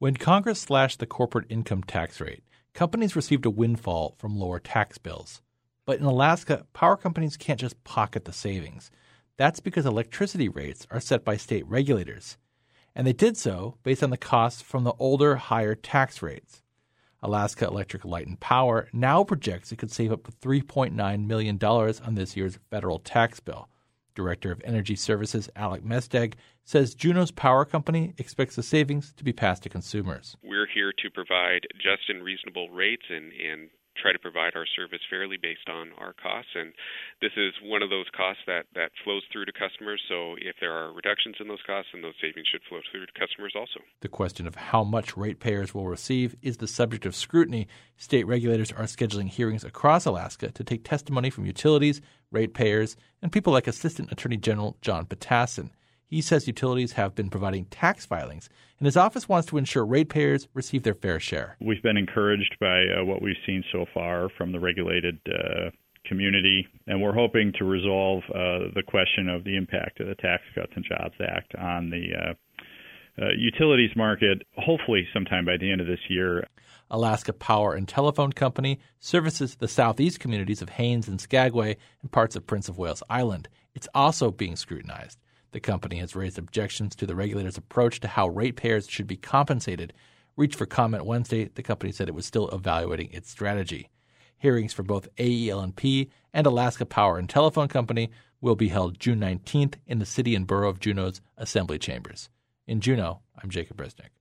When Congress slashed the corporate income tax rate, companies received a windfall from lower tax bills. But in Alaska, power companies can't just pocket the savings. That's because electricity rates are set by state regulators. And they did so based on the costs from the older, higher tax rates. Alaska Electric Light and Power now projects it could save up to $3.9 million on this year's federal tax bill. Director of Energy Services Alec Mesteg says Juneau's power company expects the savings to be passed to consumers. We're here to provide just and reasonable rates and try to provide our service fairly based on our costs. And this is one of those costs that flows through to customers. So if there are reductions in those costs, then those savings should flow through to customers also. The question of how much ratepayers will receive is the subject of scrutiny. State regulators are scheduling hearings across Alaska to take testimony from utilities, ratepayers, and people like Assistant Attorney General John Patassin. He says utilities have been providing tax filings, and his office wants to ensure ratepayers receive their fair share. We've been encouraged by what we've seen so far from the regulated community, and we're hoping to resolve the question of the impact of the Tax Cuts and Jobs Act on the utilities market, hopefully sometime by the end of this year. Alaska Power and Telephone Company services the southeast communities of Haines and Skagway and parts of Prince of Wales Island. It's also being scrutinized. The company has raised objections to the regulator's approach to how ratepayers should be compensated. Reached for comment Wednesday, the company said it was still evaluating its strategy. Hearings for both AEL&P and Alaska Power and Telephone Company will be held June 19th in the City and Borough of Juneau's Assembly Chambers. In Juneau, I'm Jacob Bresnick.